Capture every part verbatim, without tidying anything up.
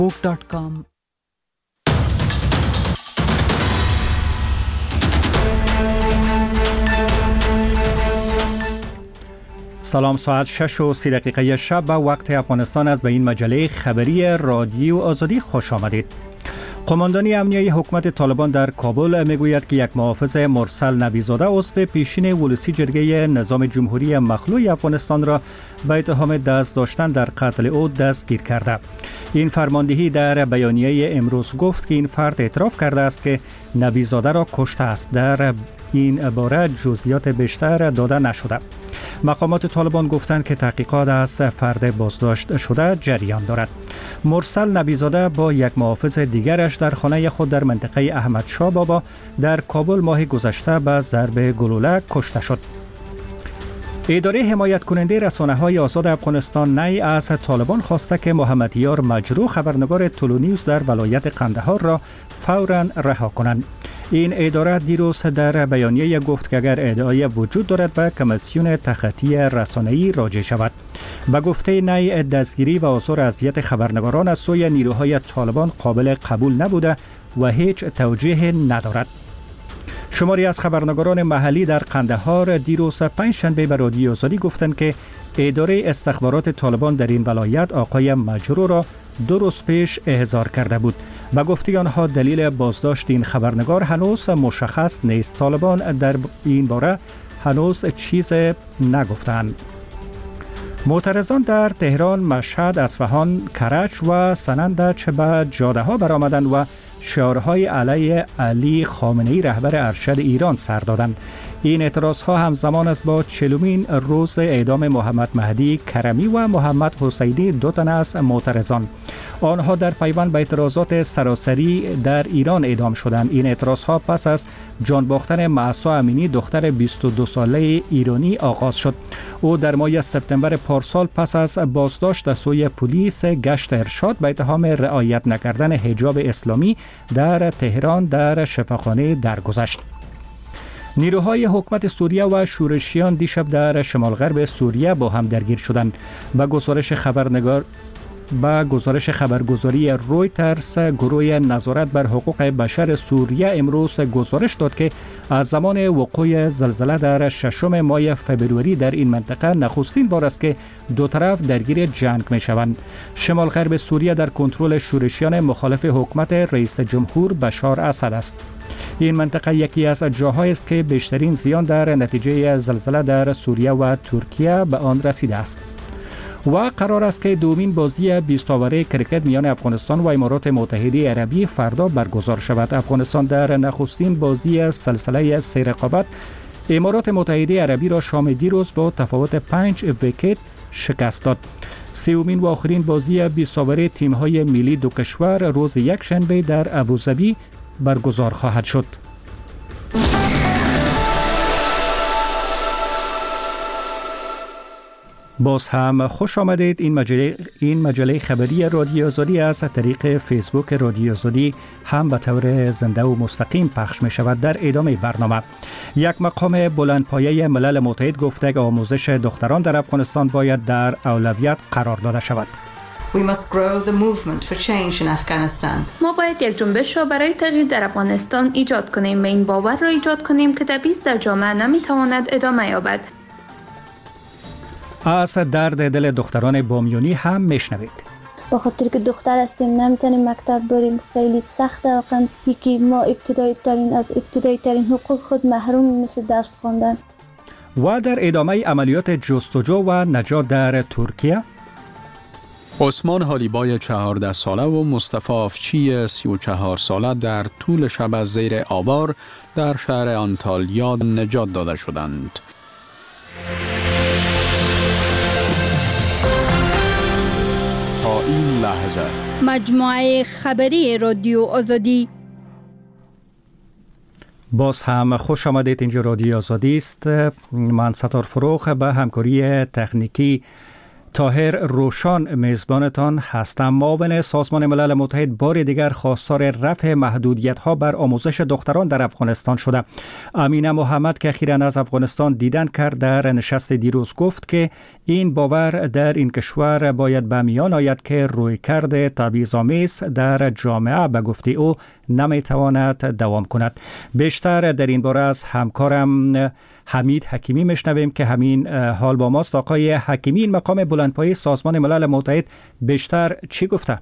book dot com. سلام، ساعت شش و سی دقیقه شب و وقت افغانستان است. به این مجله خبری رادیو آزادی خوش آمدید. قماندانی امنیه حکومت طالبان در کابل میگوید که یک محافظ مرسل نبیزاده عضو پیشین ولسی جرگه نظام جمهوری مخلوع افغانستان را به اتهام دست داشتن در قتل او دستگیر کرده. این فرماندهی در بیانیه امروز گفت که این فرد اعتراف کرده است که نبیزاده را کشته است. در این باره جزئیات بیشتر داده نشده. مقامات طالبان گفتند که تحقیقات از فرد بازداشت شده جریان دارد. مرسل نبیزاده با یک محافظ دیگرش در خانه خود در منطقه احمد شاه بابا در کابل ماه گذشته به ضرب گلوله کشته شد. اداره حمایت کننده رسانه های آزاد افغانستان نی از طالبان خواسته که محمد یار مجروح خبرنگار طلوع نیوز در ولایت قندهار را فوراً رها کنند. این اداره دیروز در بیانیه گفت که اگر ادعای وجود دارد به کمیسیون تخطی رسانه‌ای راجع شود. به گفته نی دستگیری و آثار اذیت خبرنگاران از سوی نیروهای طالبان قابل قبول نبوده و هیچ توجیه ندارد. شماری از خبرنگاران محلی در قندهار دیروز پنجشنبه به رادیو آزادی گفتند که اداره استخبارات طالبان در این ولایت آقای مجروح را دو روز پیش احضار کرده بود. به گفته آنها دلیل بازداشت این خبرنگار هنوز مشخص نیست. طالبان در این باره هنوز چیز نگفتند. معترضان در تهران، مشهد، اصفهان، کرج و سنند چه به جاده ها برآمدند و شعارهای علیه علی خامنه‌ای رهبر ارشد ایران سر دادند. این اعتراض ها همزمان است با چهلمین روز اعدام محمد مهدی کرمی و محمد حسینی، دو تن از معترضان. آنها در پیوند به اعتراضات سراسری در ایران اعدام شدند. این اعتراض ها پس از جان باختن مهسا امینی دختر بیست و دو ساله ایرانی آغاز شد. او در ماه سپتامبر پارسال پس از بازداشت از سوی پلیس گشت ارشاد به اتهام رعایت نکردن حجاب اسلامی در تهران در شفاخانه درگذشت. نیروهای حکومت سوریه و شورشیان دیشب در شمال غرب سوریه با هم درگیر شدند. به گزارش خبرنگار با گزارش خبرگزاری رویترز، گروه نظارت بر حقوق بشر سوریه امروز گزارش داد که از زمان وقوع زلزله در ششم ماه فبروری در این منطقه نخستین بار است که دو طرف درگیر جنگ می شوند. شمال غرب سوریه در کنترل شورشیان مخالف حکومت رئیس جمهور بشار اسد است. این منطقه یکی از جاهایی است که بیشترین زیان در نتیجه زلزله در سوریه و ترکیه به آن رسیده است. و قرار است که دومین بازی بیست اوره کرکت میان افغانستان و امارات متحده عربی فردا برگزار شود. افغانستان در نخستین بازی سلسله سه رقابت امارات متحده عربی را شام دیروز با تفاوت پنج ویکت شکست داد. سومین و آخرین بازی بیست اوره تیم‌های ملی دو کشور روز یک شنبه در ابوظبی برگزار خواهد شد. باز هم خوش آمدید. این مجله این مجله خبری رادیو آزادی از طریق فیسبوک رادیو آزادی هم به طور زنده و مستقیم پخش می شود. در ادامه برنامه یک مقام بلندپایه ملل متحد گفته که آموزش دختران در افغانستان باید در اولویت قرار داده شود. We must grow the movement for change in Afghanistan. ما باید یک جنبش را برای تغییر در افغانستان ایجاد کنیم و این باور را ایجاد کنیم که تبعیض در جامعه نمیتواند ادامه یابد. از درد دل دختران بامیونی هم میشنوید. با خاطر که دختر هستیم نمیتونیم مکتب بریم، خیلی سخته واقعا. یکی ما ابتدایی ترین از ابتدایی ترین حقوق خود محروم مثل درس خواندن. و در ادامه عملیات جستجو و نجات در ترکیه، عثمان حالیبای چهارده ساله و مصطفی افچی سی و چهار ساله در طول شب از زیر آوار در شهر آنتالیا نجات داده شدند. تا این لحظه مجموعه خبری رادیو آزادی. باز هم خوش آمدید. اینجا رادیو آزادی است. من ستار فروخ به همکاری تکنیکی طاهر روشان میزبانتان هستم. معاون سازمان ملل متحد بار دیگر خواستار رفع محدودیت‌ها بر آموزش دختران در افغانستان شده. امینه محمد که اخیراً از افغانستان دیدن کرد در نشست دیروز گفت که این باور در این کشور باید به میان آید که رویکرد تبعیض‌آمیز در جامعه به گفته او نمیتواند دوام کند. بیشتر در این باره از همکارم حمید حکیمی میشنویم که همین حال با ماست. آقای حکیمی، این مقام بلندپایه سازمان ملل متحد بیشتر چی گفته؟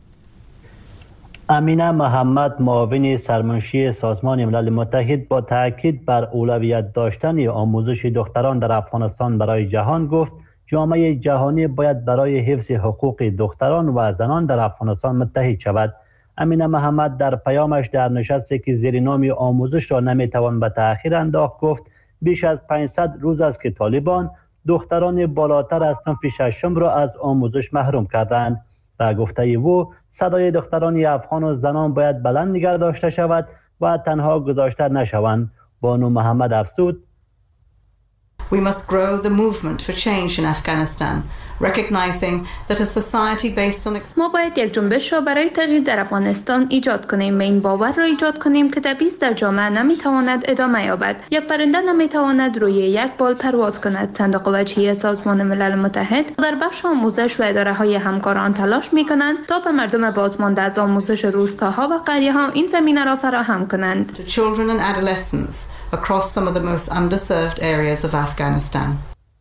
امینه محمد معاون سرمنشی سازمان ملل متحد با تاکید بر اولویت داشتن آموزش دختران در افغانستان برای جهان گفت جامعه جهانی باید برای حفظ حقوق دختران و زنان در افغانستان متحد شود. امینه محمد در پیامش در نشستی که زیر نام آموزش را نمیتوان به تأخیر انداخت گفت بیش از پانصد روز است که طالبان دختران بالاتر از صنف ششم را از آموزش محروم کردند. و گفته او صدای دختران افغان و زنان باید بلند نگه داشته شود و تنها گذاشته نشوند. بانو محمد افزود: We must grow the movement for change in Afghanistan, recognizing that a society based on ما باید یک جنبش را برای تغییر در افغانستان ایجاد کنیم و این باور را ایجاد کنیم که تبعیض در جامعه نمیتواند ادامه یابد. یک پرنده نمیتواند روی یک بال پرواز کند. صندوق وجهی سازمان ملل متحد در بخش آموزش و اداره های همکاران تلاش میکنند تا به مردم بازمانده از آموزش روستاها و قریه ها این زمینه را فراهم کنند. to children and adolescents across some of the most underserved areas of Afghanistan.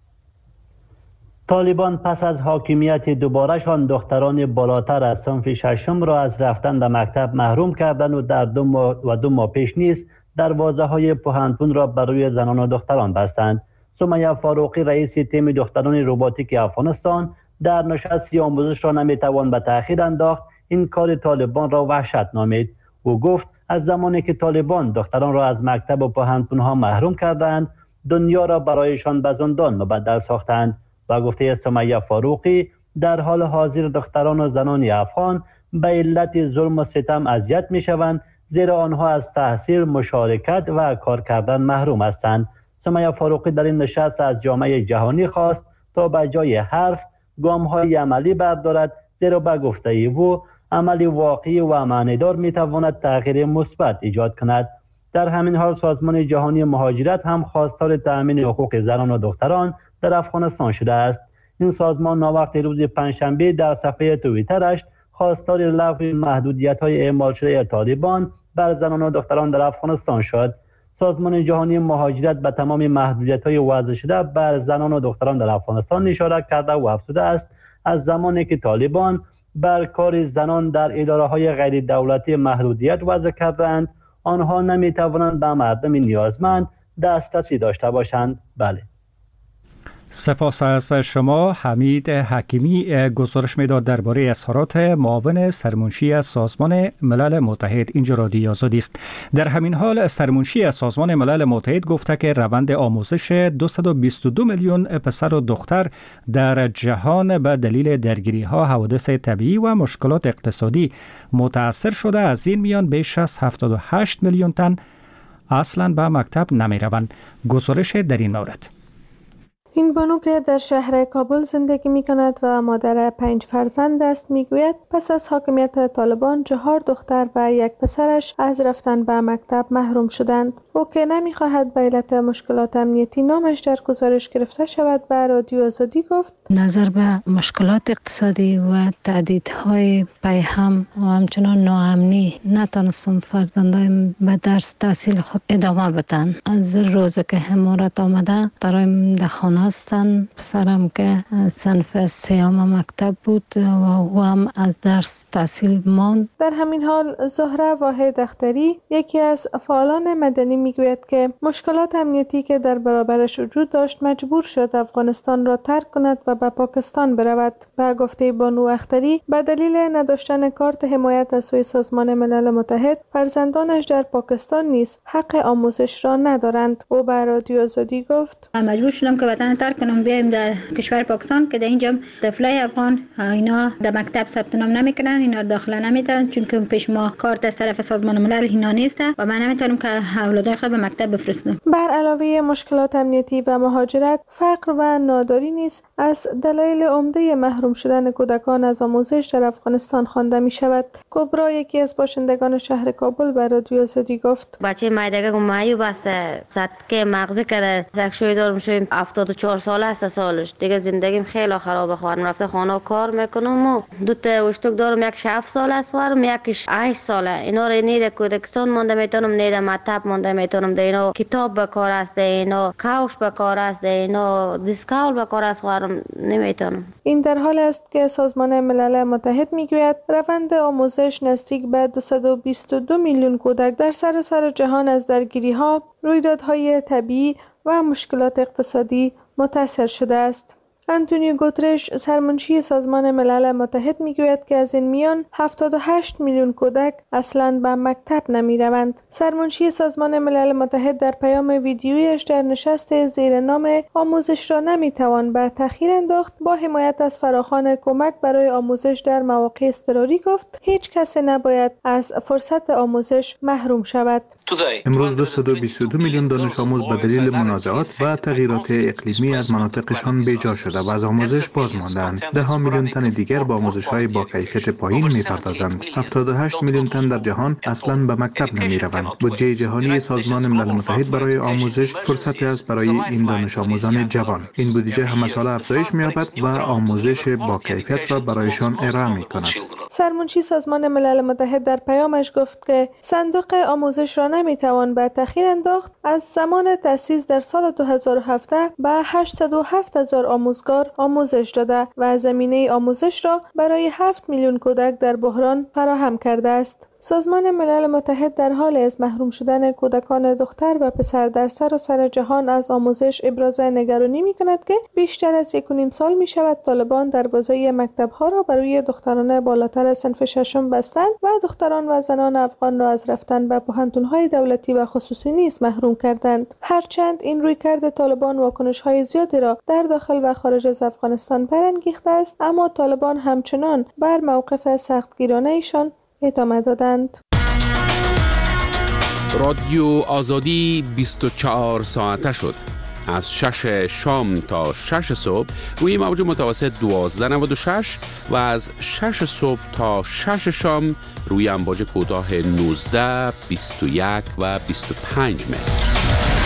طالبان پس از حاکمیت دوبارهشان دختران بالاتر از صنف ششم را از رفتن به مکتب محروم کردند و در دو ماه و دو ماه پیش نیز دروازه های پوهنتون را برای زنان و دختران بستند. سمیه فاروقی رئیس تیم دختران روباتیک افغانستان در نشست آموزش را نمیتوان به تأخیر انداخت این کار طالبان را وحشت نامید. او گفت از زمانی که طالبان دختران را از مکتب و پوهنتون ها محروم کردند دنیا را برایشان به زندان مبدل ساختند. و گفته سمیه فاروقی در حال حاضر دختران و زنان افغان به علت ظلم و ستم اذیت می شوند زیرا آنها از تحصیل، مشارکت و کار کردن محروم هستند. سمیه فاروقی در این نشست از جامعه جهانی خواست تا به جای حرف گام های عملی بردارد زیرا به گفته او عملی واقعی و معنیدار می تواند تغییر مثبت ایجاد کند. در همین حال سازمان جهانی مهاجرت هم خواستار تأمین حقوق زنان و دختران در افغانستان شده است. این سازمان ناوقت روز پنجشنبه در صفحه توییترش خواستار لغو محدودیت‌های اعمال شده طالبان بر زنان و دختران در افغانستان شد. سازمان جهانی مهاجرت به تمام محدودیت‌های وضع شده بر زنان و دختران در افغانستان اشاره کرده و افزوده است از زمانی که طالبان بر کار زنان در اداره‌های غیر دولتی محدودیت وضع کردند آنها نمی‌توانند به مردم نیازمند دسترسی داشته باشند. بله. سپاس از شما. حمید حکیمی گزارش میداد درباره اظهارات معاون سرمنشی از سازمان ملل متحد. اینجا رادیو آزادی است. در همین حال سرمنشی از سازمان ملل متحد گفته که روند آموزش دویست و بیست و دو میلیون پسر و دختر در جهان به دلیل درگیری ها، حوادث طبیعی و مشکلات اقتصادی متاثر شده. از این میان بیش از هفتاد و هشت میلیون تن اصلا به مکتب نمی روند. گزارش در این مورد. این بانو که در شهر کابل زندگی می کند و مادر پنج فرزند است می گوید پس از حاکمیت طالبان چهار دختر و یک پسرش از رفتن به مکتب محروم شدند. او که نمی خواهد به علت مشکلات امنیتی نامش در گزارش گرفته شود به رادیو آزادی گفت نظر به مشکلات اقتصادی و تهدیدهای پی هم و همچنان ناامنی نتانستم فرزندایم به درس تحصیل خود ادامه بدن. از روز که حمارت آمده درایم در خانه هستن. پسرم که صنف سیام مکتب بود و او هم از درس تحصیل ماند. در همین حال زهره واحد اختری یکی از فعالان مدنی میگوید که مشکلات امنیتی که در برابرش وجود داشت مجبور شد افغانستان را ترک کند و به پاکستان برود. به گفته بانو اختری به دلیل نداشتن کارت حمایت از سوی سازمان ملل متحد فرزندانش در پاکستان نیز حق آموزش را ندارند. او به رادیو آزادی گفت مجبور شدم که وطن ترک کنم بیایم در کشور پاکستان که در اینجا طفلای افغان اینا در مکتب ثبت نام نمیکنن، اینا داخل نمیتونن چون که پیش ما کارت از طرف سازمان ملل اینا نیست و من نمیتونم که اولادای خود به مکتب بفرستم. بر علاوه مشکلات امنیتی و مهاجرت، فقر و ناداری نیز از دلایل عمده محروم شدن کودکان از آموزش در افغانستان خوانده می شود. کبرا یکی از باشندگان شهر کابل به رادیو آزادی گفت: بچه مایدگه مایو بسته سطح مغزی کرده، سکشوی دارم شویم هفتاد و چهار ساله است سالش دیگه، زندگیم خیلی خرابه. خواهرم رفته خانه کار میکنم و دو تا اشتک دارم، یکش هفت ساله است و یکش هشت ساله. اینا رو نیده کودکستان مونده میتونم، نیده مطب مونده میتونم، ده اینا کتاب بکار است، ده اینا کاوش بکار است، ده اینا دیسکاول بکار است، خواهرم نمیتونم. این در حال است که سازمان ملل متحد میگوید روند آموزش نزدیک به دویست و بیست و دو میلیون کودک در سراسر جهان از درگیری‌ها، رویدادهای طبیعی و مشکلات اقتصادی متاثر شده است. آنتونیو گوترش، سرمنشی سازمان ملل متحد، میگوید که از این میان هفتاد و هشت میلیون کودک اصلاً به مکتب نمی روند. سرمنشی سازمان ملل متحد در پیام ویدیویش در نشست زیر نام آموزش را نمی توان به تأخیر انداخت با حمایت از فراخوان کمک برای آموزش در مواقع اضطراری گفت هیچ کس نباید از فرصت آموزش محروم شود. امروز دویست و بیست و دو میلیون دانش آموز به دلیل منازعات و تغییرات اقلیمی از مناطقشان بیجا شده و از آموزش باز ماندند. ده ها میلیون تن دیگر با آموزش‌های با کیفیت پایین می‌پردازند. هفتاد و هشت میلیون تن در جهان اصلاً به مکتب نمی‌روند. بودجه جهانی سازمان ملل متحد برای آموزش فرصتی است برای این دانش آموزان جوان. این بودجه همه ساله افزایش می‌یابد و آموزش با کیفیت را برایشان ارائه می‌کند. سرمنشی سازمان ملل متحد در پیامش گفت که صندوق آموزش را نمی‌توان به تأخیر انداخت. از زمان تأسیس در سال دو هزار و هفده به هشتصد و هفت هزار آموزگار آموزش داده و زمینه آموزش را برای هفت میلیون کودک در بحران فراهم کرده است. سازمان ملل متحد در حال از محروم شدن کودکان دختر و پسر در سراسر جهان از آموزش ابراز نگرانی می‌کند که بیشتر از یک و نیم سال می‌شود طالبان دروازه مکتب‌ها را برای دختران بالاتر از صنف ششم بستند و دختران و زنان افغان را از رفتن به پوهنتون‌های دولتی و خصوصی نیز محروم کردند. هرچند این رویکرد طالبان واکنش‌های زیادی را در داخل و خارج از افغانستان برانگیخته است، اما طالبان همچنان بر موقف سختگیرانه ایشان ادامه دادند. رادیو آزادی بیست و چهار ساعته شد. از شش شام تا شش صبح روی موج متوسط دوازده و نود و شش و از شش صبح تا شش شام روی امواج کوتاه نوزده، بیست و یک و بیست و پنج متر.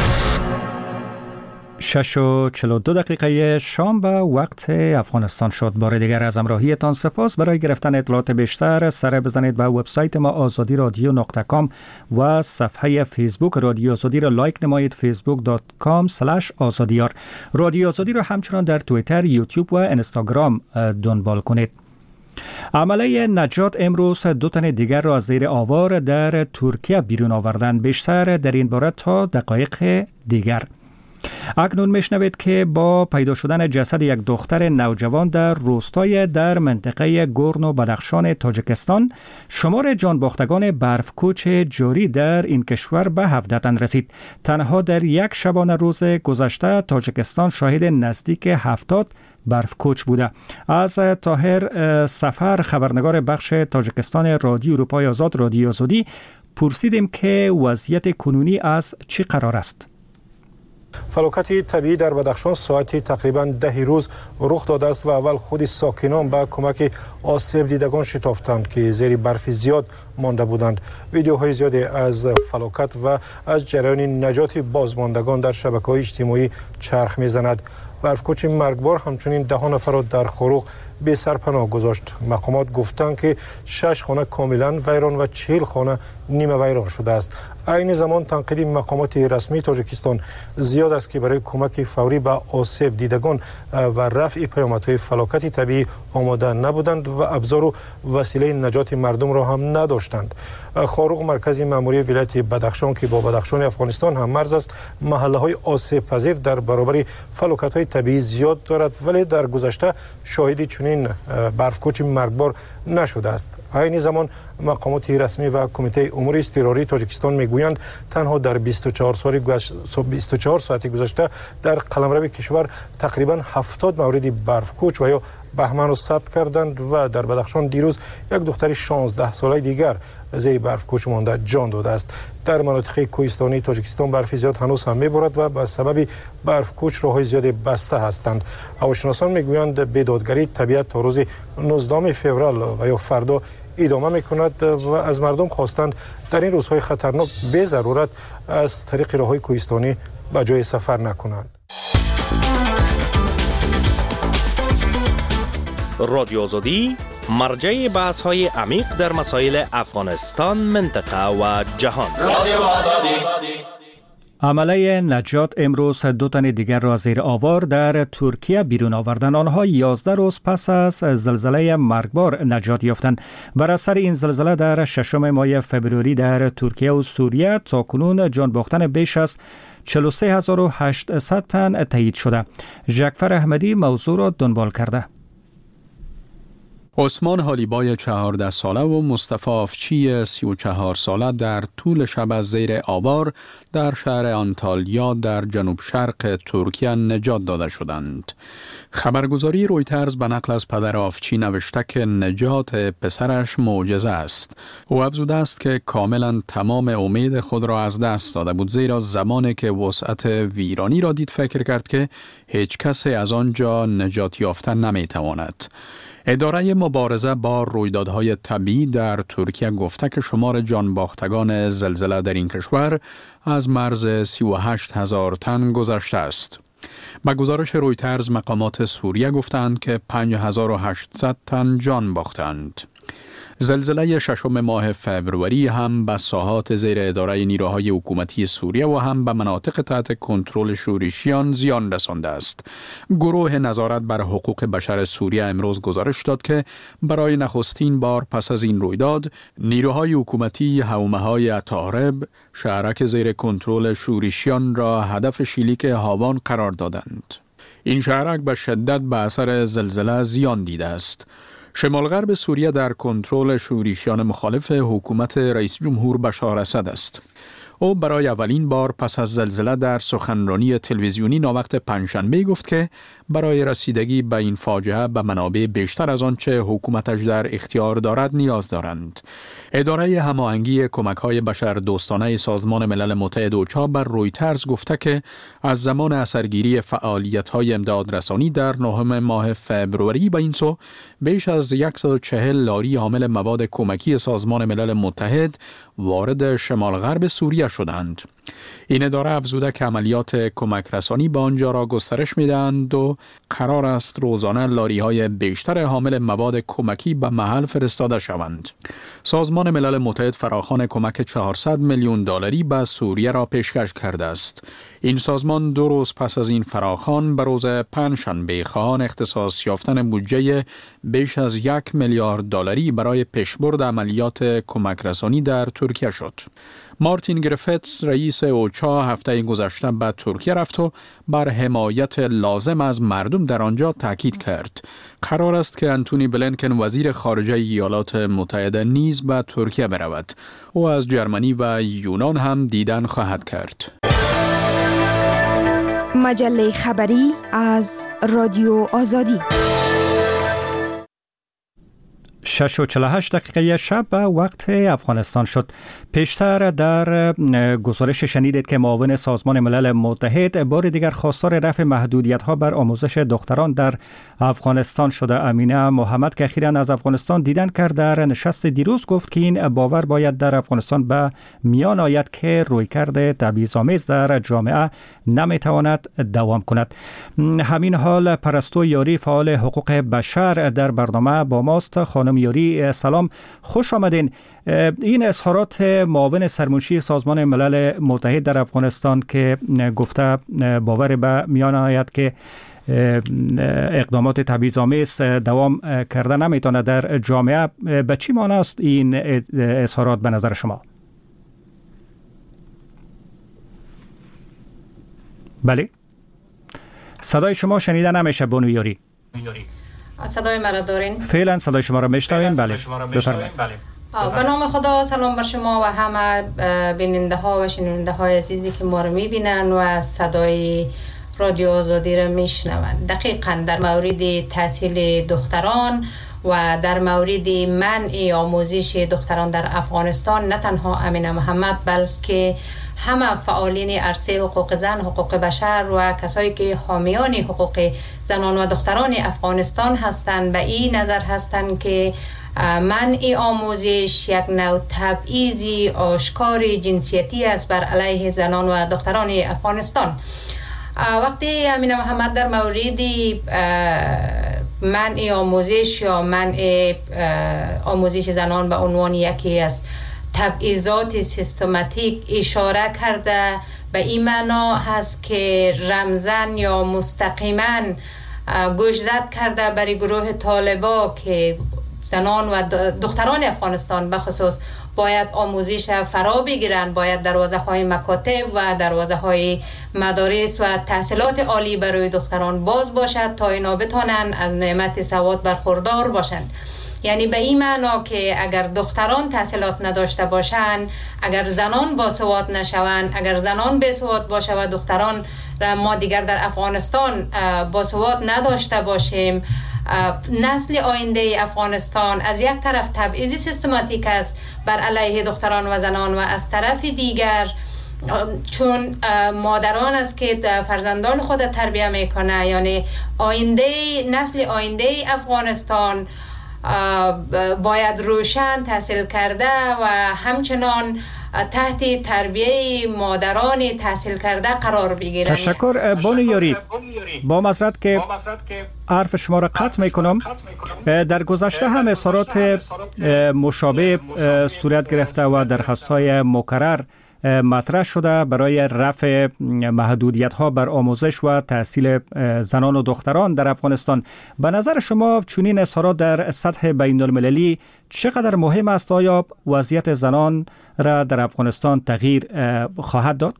شش و چهل و دو دقیقه شام به وقت افغانستان شد. بار دیگر از همراهیتان سپاس. برای گرفتن اطلاعات بیشتر سر بزنید به وبسایت ما آزادی رادیو نقطه کام و صفحه فیسبوک رادیو آزادی را لایک نمایید. فیسبوک دات کام اسلش آزادیار. رادیو آزادی را همچنان در توییتر، یوتیوب و اینستاگرام دنبال کنید. عمله نجات امروز دو تن دیگر را از زیر آوار در ترکیه بیرون آوردند. بیشتر در این باره تا دقایق دیگر. اکنون میشنوید که با پیدا شدن جسد یک دختر نوجوان در روستای در منطقه گورن و بدخشان تاجیکستان، شمار جانباختگان برفکوچ جاری در این کشور به هفده تن رسید. تنها در یک شبانه روز گذشته تاجیکستان شاهد نزدیک هفتاد برفکوچ بوده. از طاهر سفر، خبرنگار بخش تاجیکستان رادیو اروپای آزاد رادیو آزادی، پرسیدیم که وضعیت کنونی از چی قرار است. فلاکت طبیعی در بدخشان ساعتی تقریبا ده روز رخ داده است و اول خود ساکنان با کمک آسیب دیدگان شتافتند که زیر برف زیاد مانده بودند. ویدیوهای زیادی از فلاکت و از جریان نجات بازماندگان در شبکه‌های اجتماعی چرخ می‌زند. برفکوچ مرگبار همچنین ده نفر را در خروق به سرپناه گذاشت. مقامات گفتند که شش خانه کاملا ویران و چهل خانه نیمه ویران شده است. عین زمان تنقیدی مقامات رسمی تاجیکستان زیاد است که برای کمک فوری به آسیب دیدگان و رفع پیامدهای فلاکت طبیعی آماده نبودند و ابزار و وسیله نجات مردم را هم نداشتند. خاروق مرکزی ماموری ولایت بدخشان که با بدخشان افغانستان هم مرز است، محله های آسیب پذیر در برابر فلاکت های طبیعی زیاد دارد، ولی در گذشته شاهد چنین برفکوچ مرگبار نشده است. عین زمان مقامات رسمی و کمیته امور اضطراری تاجیکستان میگویند تنها در بیست و چهار سال بیست و چهار ساعت گذشته در قلمرو کشور تقریبا هفتاد مورد برفکوچ و یا بهمن را ثبت کردند و در بدخشان دیروز یک دختر شانزده ساله دیگر زیر برفکوچ مانده جان داده است. در مناطق کوهستانی تاجیکستان برف زیاد هنوز هم میبارد و به سبب برفکوچ راههای زیاد بسته هستند. هواشناسان میگویند بیدادگری طبیعت تا روز نوزدهم فوریه و یا فردا ادامه میکند و از مردم خواستند در این روزهای خطرناک به ضرورت از طریق راههای کوهستانی به جای سفر نکنند. رادیو آزادی مرجع بحث های عمیق در مسائل افغانستان، منطقه و جهان. رادیو آزادی. عمله نجات امروز دو تن دیگر را زیر آوار در ترکیه بیرون آوردند. آنها یازده روز پس از زلزله مرگبار نجات یافتند. بر اثر این زلزله در ششم ماه فوریه در ترکیه و سوریه تاکنون جان باختن بیش از چهل و سه هزار و هشتصد تن تایید شده. جعفر احمدی موضوع را دنبال کرده. عثمان حالیبای چهارده ساله و مصطفی آفچی سی و چهار ساله در طول شب از زیر آوار در شهر آنتالیا در جنوب شرق ترکیه نجات داده شدند. خبرگزاری رویترز به نقل از پدر آفچی نوشته که نجات پسرش معجزه است. او افزوده است که کاملا تمام امید خود را از دست داده بود، زیرا زمانی که وسعت ویرانی را دید فکر کرد که هیچ کسی از آنجا نجات یافتن نمیتواند. اداره مبارزه با رویدادهای طبیعی در ترکیه گفته که شمار جان باختگان زلزله در این کشور از مرز سی و هشت هزار تن گذشته است. با گزارش رویترز مقامات سوریه گفتند که پنج هزار و هشتصد تن جان باختند. زلزله ششم ماه فوریه هم به ساحات زیر اداره نیروهای حکومتی سوریه و هم به مناطق تحت کنترل شورشیان زیان رسانده است. گروه نظارت بر حقوق بشر سوریه امروز گزارش داد که برای نخستین بار پس از این رویداد نیروهای حکومتی حومه‌های اتارب شهرک زیر کنترل شورشیان را هدف شلیک هاوان قرار دادند. این شهرک به شدت به اثر زلزله زیان دیده است. شمال غرب سوریه در کنترل شورشیان مخالف حکومت رئیس جمهور بشار اسد است. او برای اولین بار پس از زلزله در سخنرانی تلویزیونی ناوقت پنجشنبه گفت که برای رسیدگی به این فاجعه به منابع بیشتر از آنچه حکومتش در اختیار دارد نیاز دارند. اداره هماهنگی کمک‌های بشردوستانه سازمان ملل متحد اوچا بر رویترز گفته که از زمان اثرگیری فعالیت‌های امدادرسانی در نهم ماه فوریه به این سو بیش از صد و چهل لاری حامل مواد کمکی سازمان ملل متحد وارد شمال غرب سوریه شدند. این اداره افزوده که عملیات کمک رسانی به آنجا را گسترش می‌دهند و قرار است روزانه لاری‌های بیشتر حامل مواد کمکی به محل فرستاده شوند. سازمان ملل متحد فراخوان کمک چهارصد میلیون دلاری به سوریه را پیشکش کرده است. این سازمان دو روز پس از این فراخوان به روز پنجشنبه خواهان اختصاص یافتن بودجه بیش از یک میلیارد دلاری برای پیشبرد عملیات کمک رسانی در ترکیه شد. مارتین گریفتس رئیس اوچا هفته گذشته به ترکیه رفت و بر حمایت لازم از مردم در آنجا تاکید کرد. قرار است که انتونی بلینکن وزیر خارجه ایالات متحده نیز به ترکیه برود. او از جرمنی و یونان هم دیدن خواهد کرد. مجله خبری از رادیو آزادی. شش و چهل و هشت دقیقه شب به وقت افغانستان شد. پیشتر در گزارش شنیدید که معاون سازمان ملل متحد بار دیگر خواستار رفع محدودیت‌ها بر آموزش دختران در افغانستان شده. امینه محمد که اخیراً از افغانستان دیدن کرد در نشست دیروز گفت که این باور باید در افغانستان به میان آید که رویکرد تبعیض‌آمیز در جامعه نمیتواند دوام کند. همین حال پرستو یاری فعال حقوق بشر در برنامه با ماست. خانم یاری سلام، خوش آمدین. این اظهارات معاون سرمنشی سازمان ملل متحد در افغانستان که گفته باور به میان آید که اقدامات تبعیض‌آمیز دوام کرده نمیتونه در جامعه، به چی معنی است این اظهارات به نظر شما؟ بله، صدای شما شنیده نمیشه بانو یاری. صدای مرا دارین؟ فعلا صدای شما را میشنویم. بله بفرمایید. به نام خدا، سلام بر شما و همه بیننده ها و شنونده های عزیزی که ما رو میبینن و صدای رادیو آزادی را میشنوند. دقیقاً در مورد تحصیل دختران و در مورد منع آموزش دختران در افغانستان، نه تنها امینه محمد بلکه همه فعالین عرصه حقوق زن، حقوق بشر و کسایی که حامیان حقوق زنان و دختران افغانستان هستند به این نظر هستند که منع آموزش یک نوع تبعیض آشکار جنسیتی است بر علیه زنان و دختران افغانستان. وقتی امینه محمد در مورد منع آموزش یا منع آموزش زنان به عنوان یکی از تبعیضات سیستماتیک اشاره کرده، به این معنا هست که رمزن یا مستقیما گوشزد کرده برای گروه طالبا که زنان و دختران افغانستان به خصوص باید آموزش فرا بگیرن، باید دروازه های مکاتب و دروازه های مدارس و تحصیلات عالی برای دختران باز باشد تا اینا بتانن از نعمت سواد برخوردار باشند. یعنی به این معنا که اگر دختران تحصیلات نداشته باشند، اگر زنان باسواد نشوند، اگر زنان بیسواد باشه و دختران را ما دیگر در افغانستان باسواد نداشته باشیم، نسل آینده افغانستان از یک طرف تبعیض سیستماتیک است بر علیه دختران و زنان و از طرف دیگر چون مادران است که فرزندان خود تربیه میکنه، یعنی آینده نسل آینده افغانستان باید روشن تحصیل کرده و همچنان تحت تربیه مادران تحصیل کرده قرار بگیرند. تشکر بانو یاری. با معذرت که حرف شما را قطع میکنم. در گذشته هم اظهارات مشابه صورت گرفته و درخواست‌های مکرر مطرح شده برای رفع محدودیت‌ها بر آموزش و تحصیل زنان و دختران در افغانستان. به نظر شما چنین اظهارات در سطح بین المللی چقدر مهم است؟ آیا وضعیت زنان را در افغانستان تغییر خواهد داد؟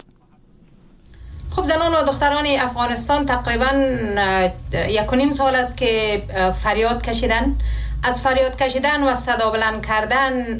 خب زنان و دختران افغانستان تقریبا یک و نیم سال است که فریاد کشیدن. از فریاد کشیدن و صدا بلند کردن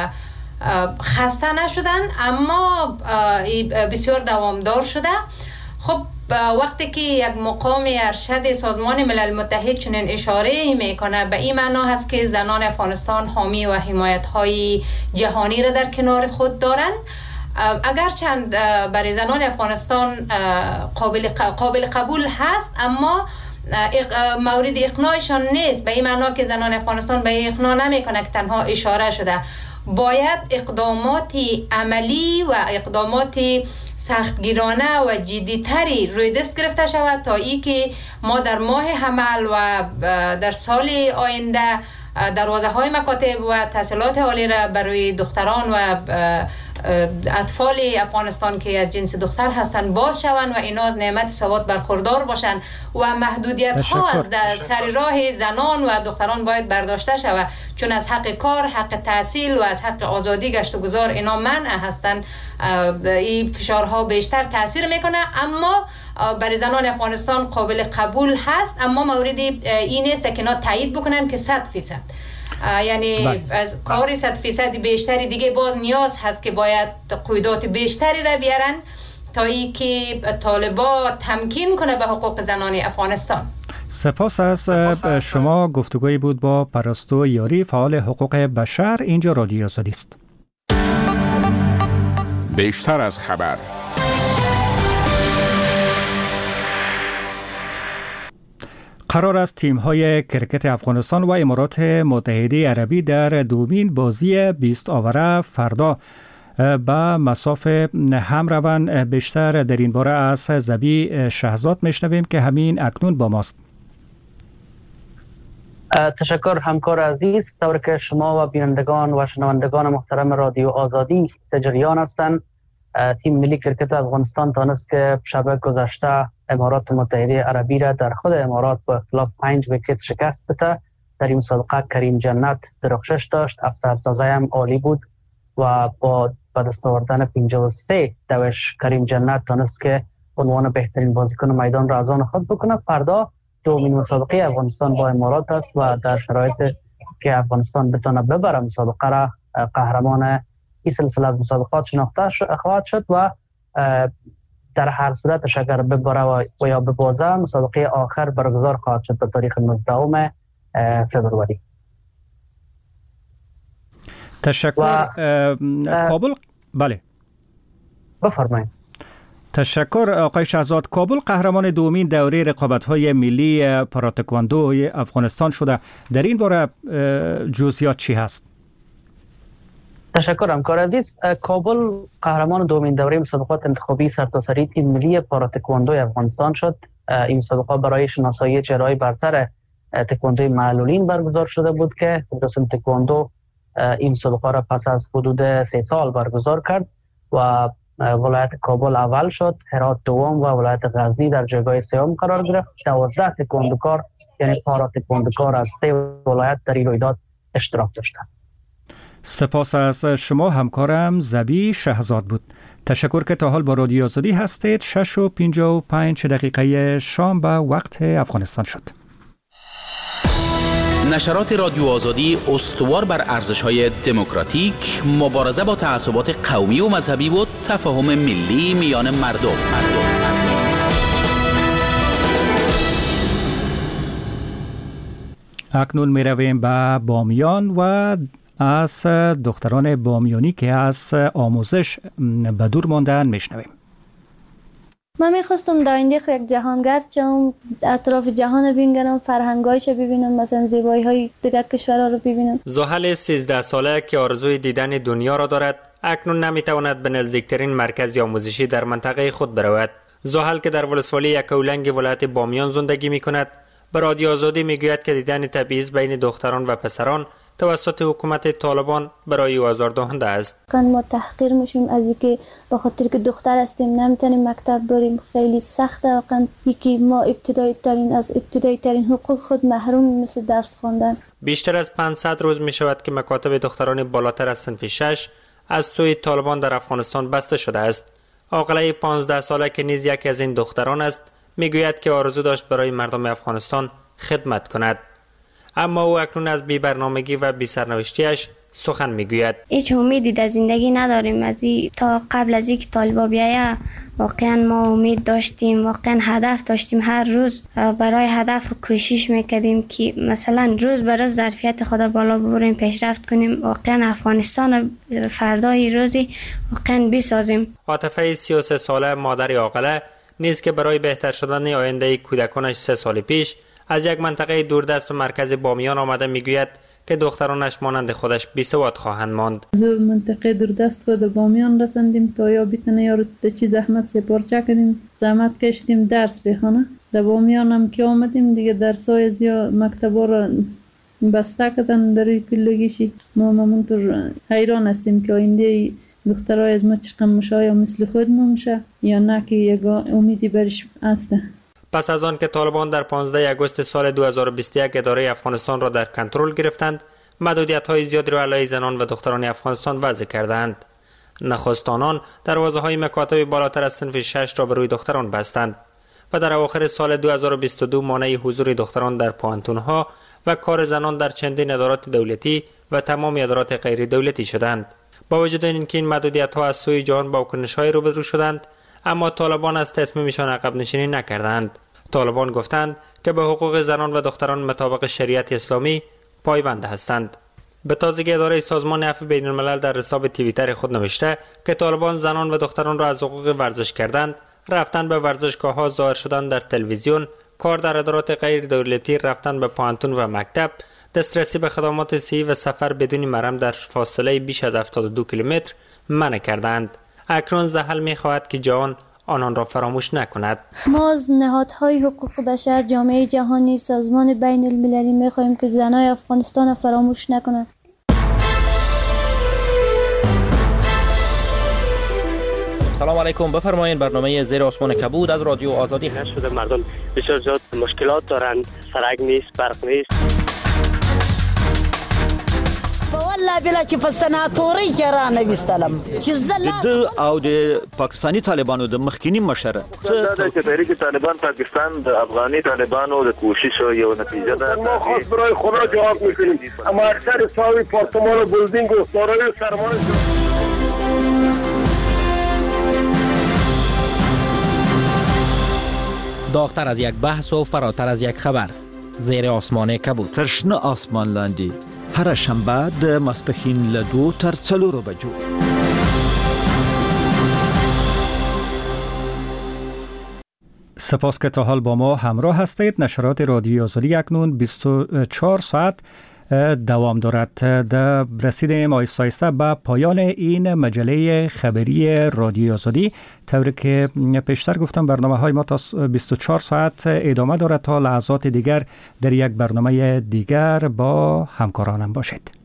خسته نشدن، اما بسیار دوامدار شده. خب وقتی که یک مقام ارشد سازمان ملل متحد چنین اشاره میکنه، به این معنا هست که زنان افغانستان حامی و حمایت های جهانی را در کنار خود دارند. اگرچند برای زنان افغانستان قابل قابل قبول هست، اما مورد اقناعشان نیست. به این معنا که زنان افغانستان به اقناع نمیکنه که تنها اشاره شده. باید اقدامات عملی و اقدامات سختگیرانه و جدیتری روی دست گرفته شود تا ای که ما در ماه حمل و در سال آینده دروازه های مکاتب و تحصیلات عالی را برای دختران و اطفال افغانستان که از جنس دختر هستند باز شوند و اینا از نعمت سواد برخوردار باشند و محدودیت ها از سر راه زنان و دختران باید برداشته شود، چون از حق کار، حق تحصیل و از حق آزادی گشت و گذار اینا منع هستند. این فشارها بیشتر تاثیر میکنه، اما برای زنان افغانستان قابل قبول هست، اما مورد این نیست که اینا تایید بکنن که صد فیصد یعنی بس. از کار صد فیصد بیشتری دیگه باز نیاز هست که باید قیودات بیشتری را بیارن تا ای که طالبا تمکین کنه به حقوق زنان افغانستان. سپاس از شما. گفتگوی بود با پرستو یاری، فعال حقوق بشر. اینجا رادیو آزادی است. بیشتر از خبر. قرار است تیم‌های کرکت افغانستان و امارات متحده عربی در دومین بازی بیست آوره فردا به مسافه هم روند. بیشتر در این باره از زبی شهزاد میشنویم که همین اکنون با ماست. تشکر همکار عزیز. طور که شما و بینندگان و شنوندگان محترم رادیو آزادی در جریان هستند، تیم ملی کرکت افغانستان تانست که شب گذشته امارات متحده عربی را در خود امارات با اختلاف پنج ویکت شکست بده. در این مسابقه کریم جنت درخشش داشت، افسرسازی هم عالی بود و با به دست آوردن پنجاه و سه دوش کریم جنت تانست که عنوان بهترین بازیکن میدان را از آن خود بکنه. فردا دومین مسابقه افغانستان با امارات است و در شرایط که افغانستان بتونه ببره مسابقه را قهرمان این سلسله از مسابقات شناخته خواهد شد و در هر صورتش اگر ببره و یا ببازه مسابقه آخر برگزار خواهد شد به تاریخ نوزدهم فوریه. تشکر. کابل بله بفرمایید. تشکر آقای شهزاد. کابل قهرمان دومین دوره رقابت‌های ملی پاراتکواندو افغانستان شده. در این باره جزئیات چی هست؟ تشکر همکار عزیز. کابل قهرمان دومین دوره مسابقات انتخابی سرتاسری تیم ملی پاراتکواندو افغانستان شد. این مسابقه برای شناسایی چهره‌های برتر تکواندوی معلولین برگزار شده بود که فدراسیون تکواندو این مسابقه را پس از حدود سه سال برگزار کرد و ولایت کابل اول شد، هرات دوم و ولایت غزنی در جایگاه سوم قرار گرفت. دوازده تکواندوکار یعنی پارا تکواندوکار از سه ولایت در این رویداد اشتراک داشتند. سپاس از شما همکارم زبی شهزاد بود. تشکر که تا حال با رادیو آزادی هستید. شش و پنجاه و پنج دقیقه شام به وقت افغانستان شد. نشرات رادیو آزادی استوار بر ارزش‌های دموکراتیک، مبارزه با تعصبات قومی و مذهبی و تفاهم ملی میان مردم. اکنون می رویم به بامیان و از دختران بامیانی که از آموزش به دور ماندن میشنویم. من میخواستم در آینده یک جهانگرد شم، اطراف جهان رو ببینم، فرهنگایش رو ببینم، مثلا زیبایی های دیگر کشورها رو ببینم. زحل سیزده ساله که آرزوی دیدن دنیا را دارد، اکنون نمیتواند به نزدیکترین مرکز آموزشی در منطقه خود برود. زحل که در ولسوالی یکاولنگ ولایت بامیان زندگی میکند، به رادیو آزادی میگوید که دیدن تبعیض بین دختران و پسران توسط حکومت طالبان برای او آزاردهنده است. ما تحقیر میشیم از اینکه به خاطر که دختر هستیم نمیتونیم مکتب بریم. خیلی سخته واقعا یکی ما ابتدایی ترین از ابتدایی ترین حقوق خود محروم مثل درس خواندن. بیشتر از پانصد روز می شود که مکاتب دختران بالاتر از صنف شش از سوی طالبان در افغانستان بسته شده است. عاقله پانزده ساله که نیز یکی از این دختران است میگوید که آرزو داشت برای مردم افغانستان خدمت کند، اما او اکنون از بی برنامگی و بی سرنوشتیش سخن میگوید. هیچ امیدی در زندگی نداریم از این تا قبل از اینکه طالبا بیایه. واقعا ما امید داشتیم، واقعا هدف داشتیم، هر روز برای هدف کوشش میکردیم که مثلا روز به روز ظرفیت خود بالا ببریم، پیشرفت کنیم، واقعا افغانستان فردای روزی واقعا بسازیم. عاطفه سی و سه ساله مادر عاقله نیز که برای بهتر شدن آینده کودکانش سه سال پیش از یک منطقه دوردست و مرکز بامیان آمده میگوید که دخترانش مانند خودش بی‌سواد خواهند ماند. از منطقه دوردست و بامیان رسیدیم تا یا بتونه یارو به چی زحمت سپارچه کردیم، زحمت کشیدیم درس بخونه. در بامیان هم که آمدیم دیگه درسای زیاد مکتبا را بسته کردن در کلگیشی. ما همونطور حیران هستیم که آینده دخترای از ما چقدر میشه، یا مثل خود ما میشه یا نه که یک امیدی برش هست. پس از آن که طالبان در پانزده آگوست سال دو هزار و بیست و یک اداره افغانستان را در کنترل گرفتند، محدودیت‌های زیادی را علیه زنان و دختران افغانستان وضع کردند. نخست آنان دروازه‌های مکاتب بالاتر از صنف شش را به روی دختران بستند و در اواخر سال دو هزار و بیست و دو مانع حضور دختران در پوهنتون‌ها و کار زنان در چندین ادارات دولتی و تمام ادارات غیر دولتی شدند. با وجود اینکه این محدودیت‌ها از سوی جهان با واکنش‌های روبرو شدند، اما طالبان از تصمیمشان عقب نشینی نکردند. طالبان گفتند که به حقوق زنان و دختران مطابق شریعت اسلامی پایبند هستند. به تازگی اداره سازمان عفو بین الملل در حساب توییتر خود نوشته که طالبان زنان و دختران را از حقوق ورزش کردند، رفتن به ورزشگاه‌ها، ظاهر شدن در تلویزیون، کار در ادارات غیر دولتی، رفتن به پوهنتون و مکتب، دسترسی به خدمات صحی و سفر بدون محرم در فاصله بیش از هفتاد و دو کیلومتر منع کردند. اکنون زحل می‌خواهد که جهان آنان را فراموش نکند. ما از نهادهای حقوق بشر، جامعه جهانی، سازمان بین المللی می‌خواهیم که زنای افغانستان فراموش نکنند. سلام علیکم، بفرمایید. برنامه زیر آسمان کبود از رادیو آزادی هست. شده مردم بسیار زیاد مشکلات دارند، سرک نیست، برق نیست. باور والله بلا چې په سناتوري کې را نويستلم چې زله د او د پاکستانی طالبانو د مخکینی مشره څه چې تحریک طالبان پاکستان د افغاني طالبانو د کوشش یو نتیجه ده. ما خاص برای خدا جواب میکنیم اما اکثر ساوی پارتمان و بلدینگ و سارای سرمان داغتر از یک بحث و فراتر از یک خبر زیر آسمان کبود ترشنه آسمان لاندی هر شنبه د ماسپښین له دو تر څلورو بجو. سپاس که تا حال با ما همراه هستید. نشرات رادیوی آزادی اکنون بیست و چهار ساعت دوام دارد. در رسیدیم آیسته آیسته به پایان این مجله خبری رادیوی آزادی. طوری که پیشتر گفتم برنامه های ما تا بیست و چهار ساعت ادامه دارد. تا لحظات دیگر در یک برنامه دیگر با همکارانم باشید.